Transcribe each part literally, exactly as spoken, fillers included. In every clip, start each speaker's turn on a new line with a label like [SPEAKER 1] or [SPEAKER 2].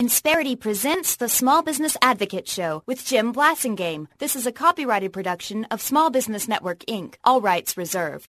[SPEAKER 1] Insperity presents the Small Business Advocate Show with Jim Blasingame. This is a copyrighted production of Small Business Network, Incorporated. All rights reserved.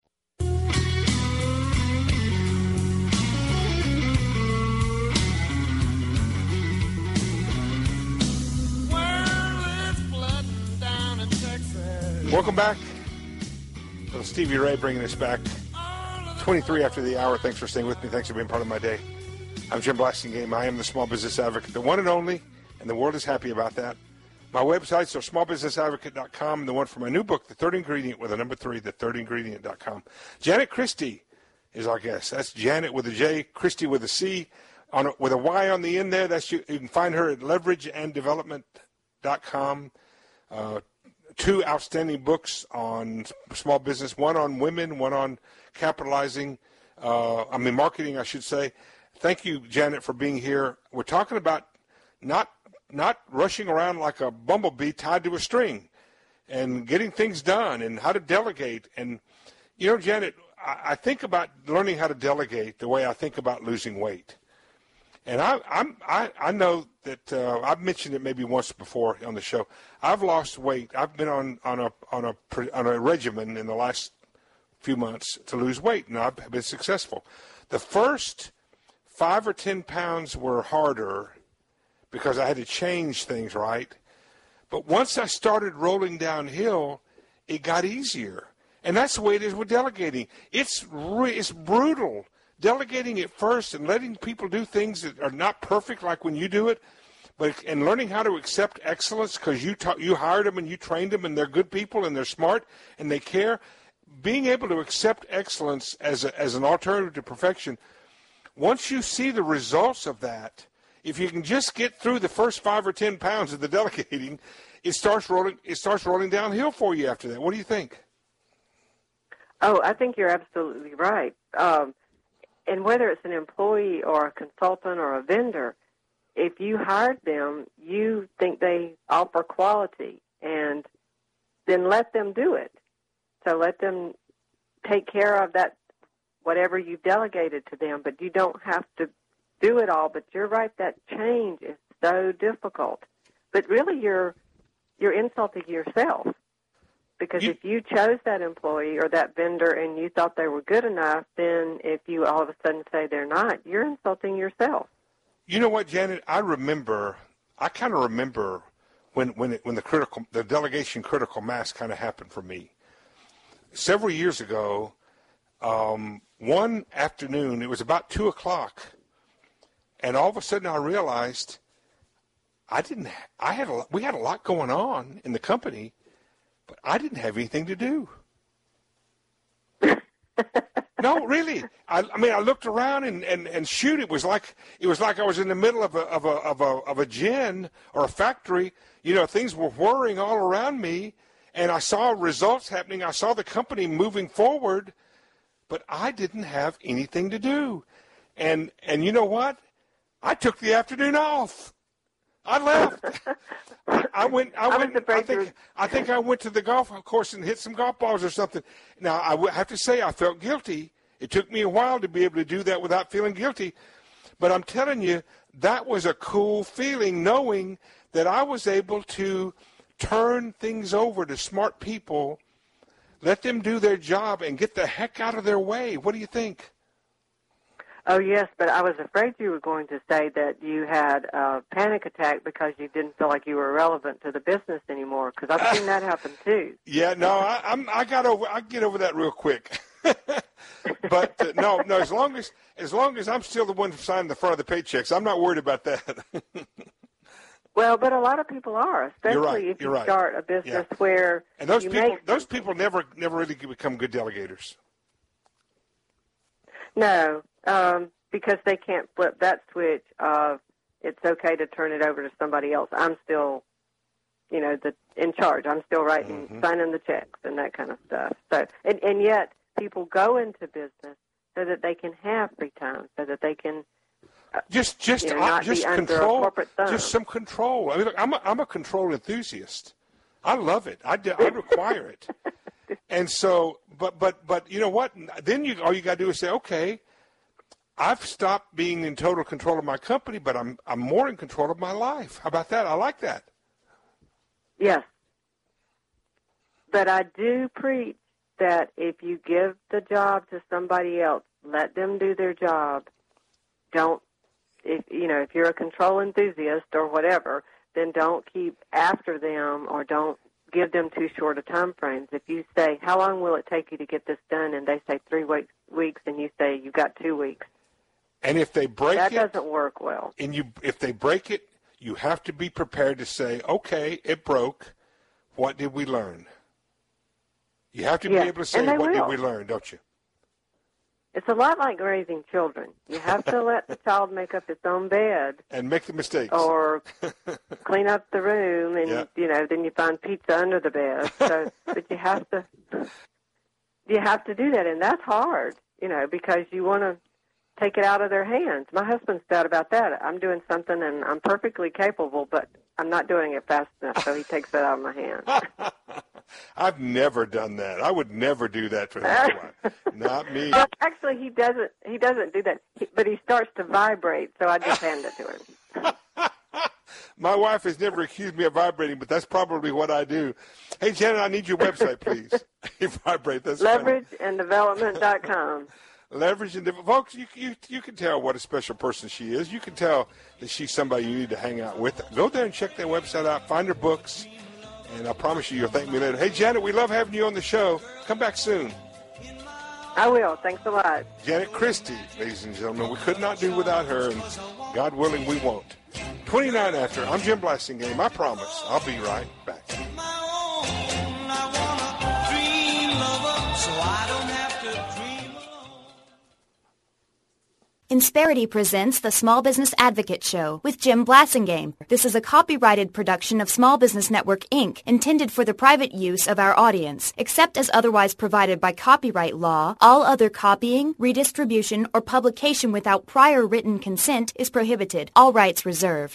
[SPEAKER 2] Welcome back. So Stevie Ray bringing us back twenty-three after the hour. Thanks for staying with me. Thanks for being part of my day. I'm Jim Blasingame. I am the Small Business Advocate, the one and only, and the world is happy about that. My websites are small business advocate dot com and the one for my new book, The Third Ingredient, with a number three, the third ingredient dot com. Janet Christie is our guest. That's Janet with a J, Christie with a C, on a, with a Y on the end there. That's you, you can find her at leverage and development dot com. Uh, two outstanding books on small business, one on women, one on capitalizing, uh, I mean marketing, I should say. Thank you, Janet, for being here. We're talking about not not rushing around like a bumblebee tied to a string and getting things done and how to delegate. And, you know, Janet, I, I think about learning how to delegate the way I think about losing weight. And I, I'm, I, I know that uh, I've mentioned it maybe once before on the show. I've lost weight. I've been on, on, a, on, a, on a regimen in the last few months to lose weight, and I've been successful. The first five or ten pounds were harder because I had to change things, right? But once I started rolling downhill, it got easier. And that's the way it is with delegating. It's re- it's brutal. Delegating at first and letting people do things that are not perfect like when you do it, but and learning how to accept excellence because you ta- you hired them and you trained them and they're good people and they're smart and they care. Being able to accept excellence as a, as an alternative to perfection, once you see the results of that, if you can just get through the first five or ten pounds of the delegating, it starts rolling. It starts rolling downhill for you after that. What do you think?
[SPEAKER 3] Oh, I think you're absolutely right. Um, and whether it's an employee or a consultant or a vendor, if you hired them, you think they offer quality, and then let them do it. So let them take care of that, whatever you've delegated to them, but you don't have to do it all. But you're right, that change is so difficult. But really, you're you're insulting yourself, because
[SPEAKER 2] you,
[SPEAKER 3] if you chose that employee or that vendor and you thought they were good enough, then if you all of a sudden say they're not, you're insulting yourself.
[SPEAKER 2] You know what, Janet? I remember, I kind of remember when when it, when the critical the delegation critical mass kind of happened for me several years ago. Um, one afternoon, it was about two o'clock, and all of a sudden I realized I didn't. I had a, we had a lot going on in the company, but I didn't have anything to do. No, really. I, I mean, I looked around and, and, and shoot. It was like it was like I was in the middle of a of a of a of a gin or a factory. You know, things were whirring all around me, and I saw results happening. I saw the company moving forward, but I didn't have anything to do. And and you know what? I took the afternoon off. I left. I, I went. I,
[SPEAKER 3] I
[SPEAKER 2] went. I think. I think I went to the golf course and hit some golf balls or something. Now I w- have to say I felt guilty. It took me a while to be able to do that without feeling guilty, but I'm telling you, that was a cool feeling, knowing that I was able to turn things over to smart people, let them do their job, and get the heck out of their way. What do you think?
[SPEAKER 3] Oh, yes, but I was afraid you were going to say that you had a panic attack because you didn't feel like you were relevant to the business anymore, because I've seen that happen too.
[SPEAKER 2] Yeah, no, I, I'm, I got over, I get over that real quick. But uh, no, no, as long as as long as I'm still the one signing the front of the paychecks, I'm not worried about that.
[SPEAKER 3] Well, but a lot of people are, especially
[SPEAKER 2] right,
[SPEAKER 3] if you
[SPEAKER 2] right.
[SPEAKER 3] start a business
[SPEAKER 2] Yeah.
[SPEAKER 3] where
[SPEAKER 2] and those
[SPEAKER 3] you
[SPEAKER 2] people,
[SPEAKER 3] make
[SPEAKER 2] those people never never really become good delegators.
[SPEAKER 3] No, um, because they can't flip that switch of it's okay to turn it over to somebody else. I'm still, you know, the in charge. I'm still writing,
[SPEAKER 2] Mm-hmm.
[SPEAKER 3] signing the checks and that kind of stuff. So, and, and yet people go into business so that they can have free time, so that they can uh,
[SPEAKER 2] just just
[SPEAKER 3] you know,
[SPEAKER 2] uh,
[SPEAKER 3] not
[SPEAKER 2] just
[SPEAKER 3] be under a
[SPEAKER 2] control,
[SPEAKER 3] corporate thumb.
[SPEAKER 2] just some control. I mean, look, I'm a, I'm a control enthusiast. I love it. I, do, I require it. And so, but but but you know what? Then you all you got to do is say, okay, I've stopped being in total control of my company, but I'm I'm more in control of my life. How about that? I like that.
[SPEAKER 3] Yes. But I do preach that if you give the job to somebody else, let them do their job. Don't, if you know, if you're a control enthusiast or whatever, then don't keep after them or don't give them too short of time frames. If you say, how long will it take you to get this done, and they say three weeks, weeks and you say you've got two weeks.
[SPEAKER 2] And if they break
[SPEAKER 3] that
[SPEAKER 2] it,
[SPEAKER 3] that doesn't work well.
[SPEAKER 2] And you, if they break it, you have to be prepared to say, okay, it broke. What did we learn? You have to
[SPEAKER 3] yes.
[SPEAKER 2] be able to say, what
[SPEAKER 3] will.
[SPEAKER 2] did we learn, don't you?
[SPEAKER 3] It's a lot like raising children. You have to let the child make up its own bed.
[SPEAKER 2] And make the mistakes.
[SPEAKER 3] Or clean up the room, and,
[SPEAKER 2] yeah.
[SPEAKER 3] you know, then you find pizza under the bed. So, but you have to, you have to do that, and that's hard, you know, because you want to take it out of their hands. My husband's bad about that. I'm doing something, and I'm perfectly capable, but I'm not doing it fast enough, so he takes it out of my hands.
[SPEAKER 2] I've never done that. I would never do that for his wife. Not me.
[SPEAKER 3] Well, actually, he doesn't. He doesn't do that. He, but he starts to vibrate, so I just hand it to him.
[SPEAKER 2] My wife has never accused me of vibrating, but that's probably what I do. Hey, Janet, I need your website, please. You vibrate. That's
[SPEAKER 3] leverage and development dot com.
[SPEAKER 2] Leverage and development. Folks, you, you, you can tell what a special person she is. You can tell that she's somebody you need to hang out with. Go there and check that website out. Find her books. And I promise you, you'll thank me later. Hey, Janet, we love having you on the show. Come back soon.
[SPEAKER 3] I will. Thanks a lot.
[SPEAKER 2] Janet Christie, ladies and gentlemen. We could not do without her, and God willing, we won't. twenty-nine after. I'm Jim Blasingame. I promise I'll be right back.
[SPEAKER 1] Insperity presents the Small Business Advocate Show with Jim Blasingame. This is a copyrighted production of Small Business Network, Incorporated, intended for the private use of our audience. Except as otherwise provided by copyright law, all other copying, redistribution, or publication without prior written consent is prohibited. All rights reserved.